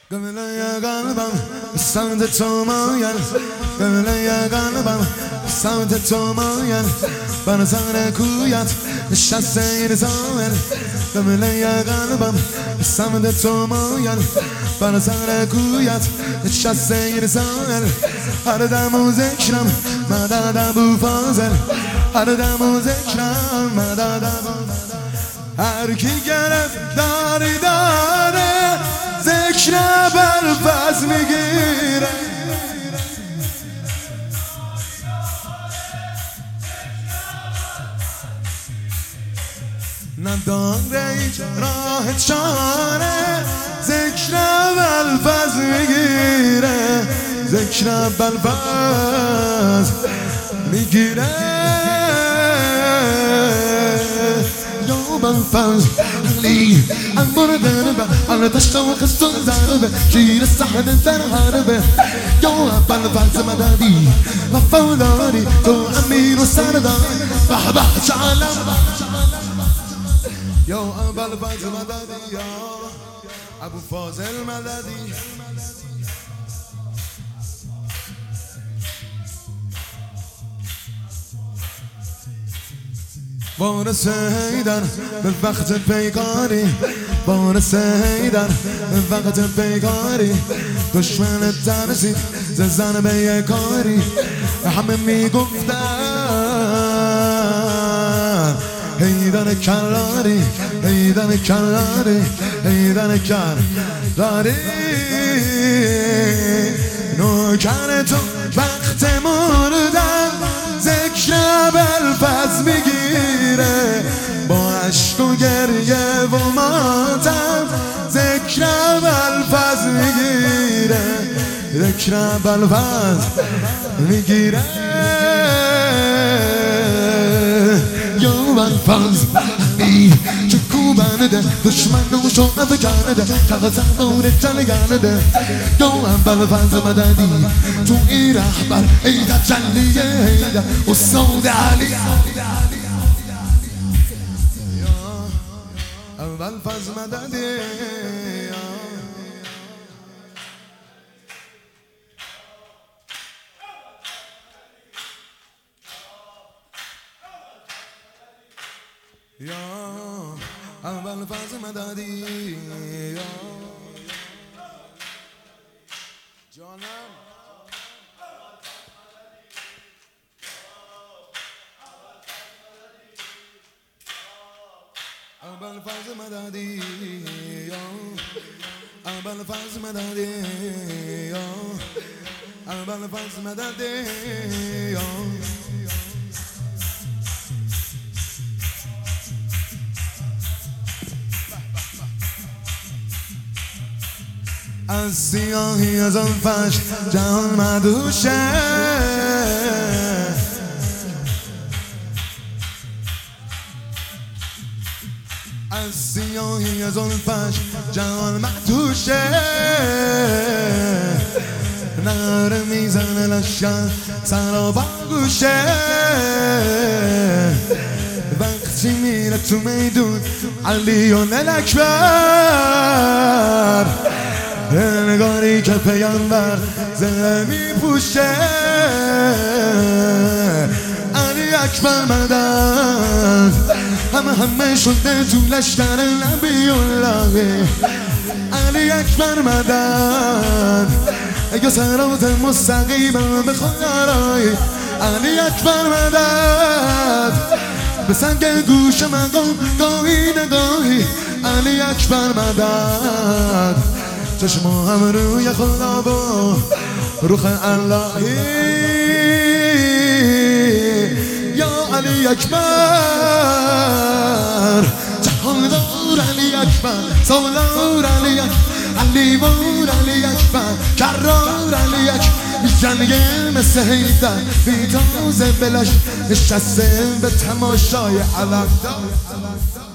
گمله قلبم سمت تو مایل، گمله قلبم سمت تو مایل، بر سر کویت نشسته این سایل. گمله قلبم سمت تو مایل، بر سر کویت نشسته این سایل. هر دم و ذکرم مدد ابو فاضل، هر دم و ذکرم مدد ابو. هر کی گرفتاری داره ذکر بلفظ میگیره. نداره هیچ راه چاره ذکر بلفظ میگیره، ذکر بلفظ میگیره. بالفوز لي انظر ذنبه على تشتوق الزنزانبه شيل السحن الزرهانبه جواب بالفوز مدادي وفولاني تو امير السردان بحبح شعلم يا ابا الفوز مدادي يا ابو فاضل مدادي. وارث حیدر به وقت پیکاری، وارث حیدر به وقت پیکاری، دشمن ترسید ز زن به یک کاری. همه میگفتن حیدر کلاری، حیدر کلاری، حیدر کلاری. نوکر تو وقت مردن ذکر بلفظ میگیره، با عشق و گریه و ماتم ذکر بلفظ میگیره، ذکر بلفظ میگیره. یا بلفظ چه کوبنه ده دشمن و شوقت کرده تغذر دور جلگانه ده. یا بلفظ مددی تو این رهبر ایده جلیه ایده استاد علی. یا بلفظ مددی یا اول فاز مدادی یا جانم. اول فاز مدادی یا اول فاز مدادی یا اول فاز مدادی یا. از سیاهی از آن فش جهان مدوشه، از سیاهی از آن فش جهان مدوشه. نره میزنه لشکر سر با گوشه، وقتی میره تو میدون علی و اکبر، نگاری که پیامبر زنه میپوشه. علی اکبر مدد همه شده تو لشکر نبی الله. علی اکبر مدد اگه سرات مستقیمم به خدای. علی اکبر مدد به سنگ گوش مقام گاهی نگاهی. علی اکبر مدد چشم هم روی خدا با روح اللهی. یا علی اکبر جهاندار علی اکبر سالار علی اکبر علی وار علی اکبر کرار علی اکبر. میجنگه مثل حیدر بی تازه بلش نشسته به تماشای علم.